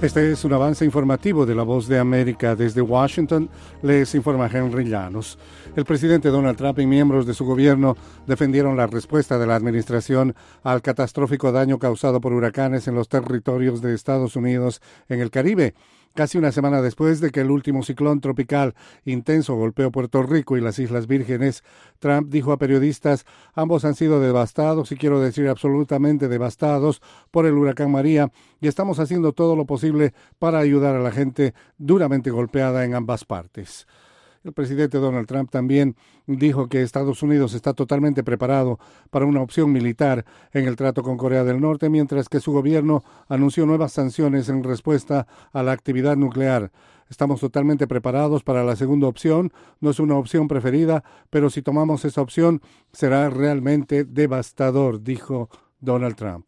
Este es un avance informativo de La Voz de América. Desde Washington les informa Henry Llanos. El presidente Donald Trump y miembros de su gobierno defendieron la respuesta de la administración al catastrófico daño causado por huracanes en los territorios de Estados Unidos en el Caribe. Casi una semana después de que el último ciclón tropical intenso golpeó Puerto Rico y las Islas Vírgenes, Trump dijo a periodistas: ambos han sido devastados, y quiero decir absolutamente devastados, por el huracán María, y estamos haciendo todo lo posible para ayudar a la gente duramente golpeada en ambas partes. El presidente Donald Trump también dijo que Estados Unidos está totalmente preparado para una opción militar en el trato con Corea del Norte, mientras que su gobierno anunció nuevas sanciones en respuesta a la actividad nuclear. Estamos totalmente preparados para la segunda opción. No es una opción preferida, pero si tomamos esa opción será realmente devastador, dijo Donald Trump.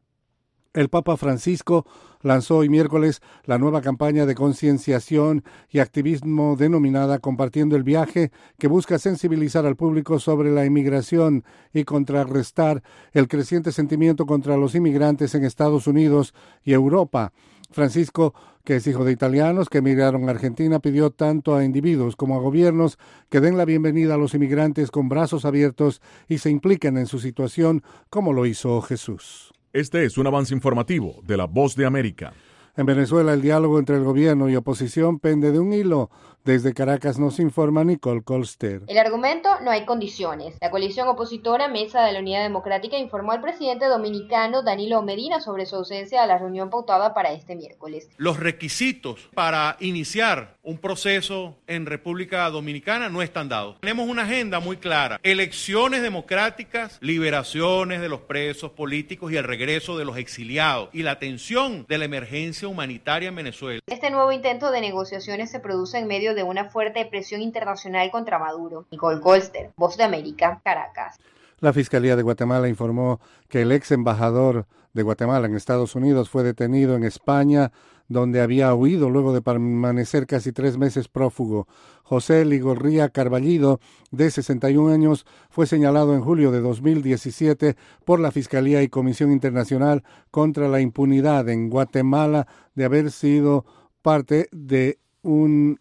El Papa Francisco lanzó hoy miércoles la nueva campaña de concienciación y activismo denominada Compartiendo el Viaje, que busca sensibilizar al público sobre la inmigración y contrarrestar el creciente sentimiento contra los inmigrantes en Estados Unidos y Europa. Francisco, que es hijo de italianos que emigraron a Argentina, pidió tanto a individuos como a gobiernos que den la bienvenida a los inmigrantes con brazos abiertos y se impliquen en su situación como lo hizo Jesús. Este es un avance informativo de La Voz de América. En Venezuela, el diálogo entre el gobierno y oposición pende de un hilo. Desde Caracas nos informa Nicole Colster. El argumento: no hay condiciones. La coalición opositora Mesa de la Unidad Democrática informó al presidente dominicano Danilo Medina sobre su ausencia a la reunión pautada para este miércoles. Los requisitos para iniciar un proceso en República Dominicana no están dados. Tenemos una agenda muy clara: elecciones democráticas, liberaciones de los presos políticos y el regreso de los exiliados y la atención de la emergencia humanitaria en Venezuela. Este nuevo intento de negociaciones se produce en medio de una fuerte presión internacional contra Maduro. Nicole Colster, Voz de América, Caracas. La Fiscalía de Guatemala informó que el ex embajador de Guatemala en Estados Unidos fue detenido en España, donde había huido luego de permanecer casi 3 meses prófugo. José Ligorría Carballido, de 61 años, fue señalado en julio de 2017 por la Fiscalía y Comisión Internacional contra la Impunidad en Guatemala de haber sido parte de un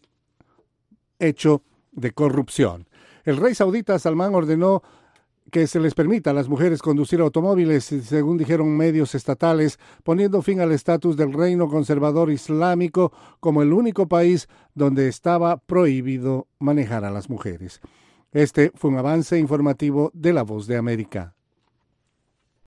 hecho de corrupción. El rey saudita Salmán ordenó que se les permita a las mujeres conducir automóviles, según dijeron medios estatales, poniendo fin al estatus del reino conservador islámico como el único país donde estaba prohibido manejar a las mujeres. Este fue un avance informativo de La Voz de América.